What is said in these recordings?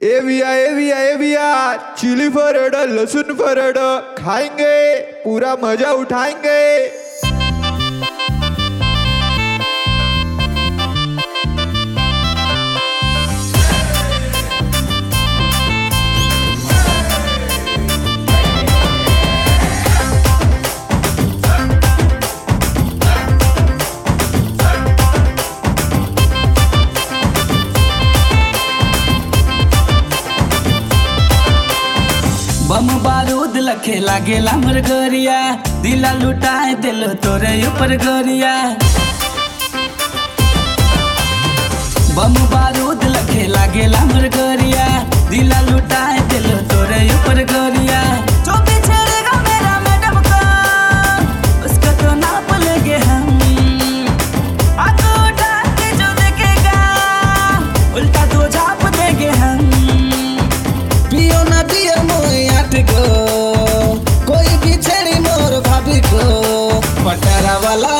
ए भैया चिली फरड लहसुन फरड खाएंगे, पूरा मजा उठाएंगे। बम बारूद लखे लागेला मोर गोरिया, दिला लुटाए दिलो तोरे ऊपर गोरिया। बम बारूद लखे लागेला मोर गोरिया, दिला लुटाए दिलो तोरे ऊपर गोरिया। जो भी छेड़ेगा मेरा मैडम को, उसका तो नाप लेंगे हम। आंखों उठा के जो देखेगा, उल्टा तो झाप देंगे हम। पियो ना पियो को कोई भी छेड़ी मोर भाभी को, पटारा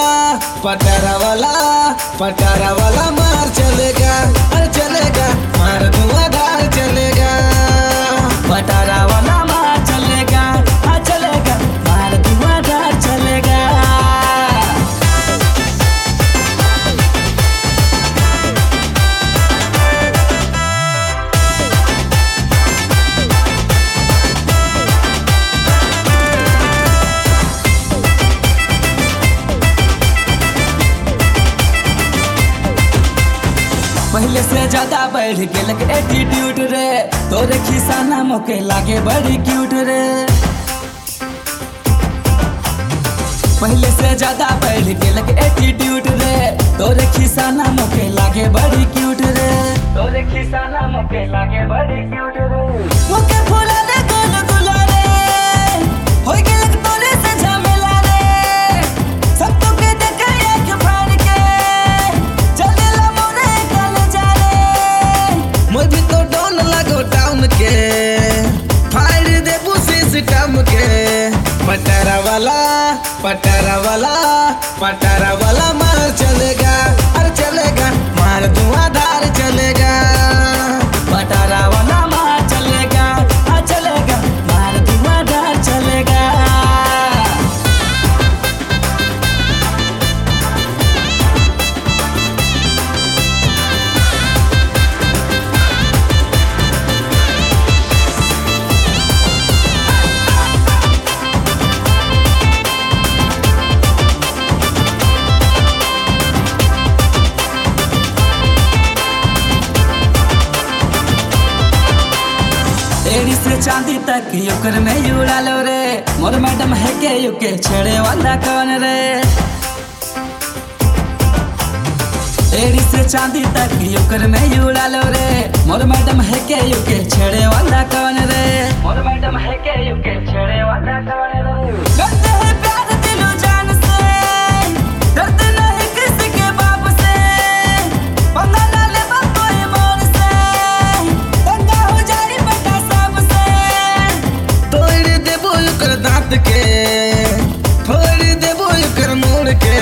वाला मार चलेगा, अरे चलेगा मार धुआंधार चलेगा। पटारा वाला मार चलेगा, हाँ चलेगा मार धुआंधार चलेगा। पहले से ज्यादा बढ़ गेलक एटीट्यूड रे, तोरे खिसाना मोके लागे बड़ी क्यूट रे। पहले से ज्यादा बढ़ गेलक एटीट्यूड रे, तोरे खिसाना मोके लागे बड़ी क्यूट रे। तोरे खिसाना मोके लागे बड़ी क्यूट रे। मोके फूला दे गोल गुला रे, होई गेलक तोरे से झमेला रे। सब तो के देखे आँख फाड़ के, चलेला मोरे मोर भी तो डोन लगो टाउन के, फाड़ दे सिस्टम के। पटारा वाला मार चलेगा, अरे चलेगा मार धुआंधार चलेगा। पटारा वाला मार चलेगा, हाँ चलेगा मार धुआंधार चलेगा। एड़ी से चांदी तक योकर में उड़ा लो रे, मोर मैडम है के युके छेड़े वाला कौन रे। एड़ी से चांदी तक योकर में उड़ा लो रे, मोर मैडम है के युके छेड़े वाला कौन रे। मोर मैडम है के युके छेड़े वाला कौन रे। करते हैं प्यार दिलो जान से, डरते नहीं किसी के बाप से। पंगा ना ले कोई मोर से, दंगा हो जाए बेटा सबसे। तोड़ देबो ओकर दांत के, फोड़ देबो ओकर मोड़ के।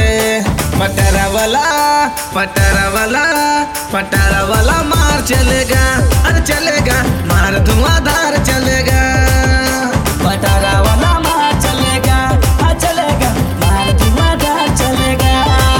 पटारा वाला मार चलेगा, अरे चलेगा मार धुआंधार चलेगा। पटारा वाला मार चलेगा, हाँ चलेगा मार धुआंधार चलेगा।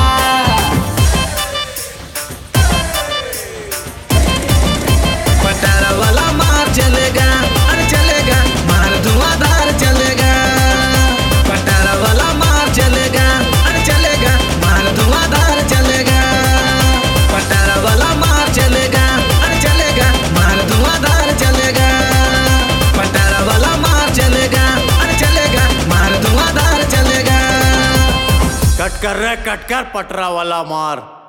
पटारा वाला मार चलेगा, अरे चलेगा मार धुआंधार चलेगा। पटारा वाला मार चलेगा, अरे चलेगा मार धुआंधार चलेगा। पटारा वाला मार चलेगा, अरे चलेगा मार धुआंधार चलेगा। पटारा वाला मार चलेगा, अरे चलेगा मार धुआंधार चलेगा। कट कर रे कट कर, पटरा वाला मार।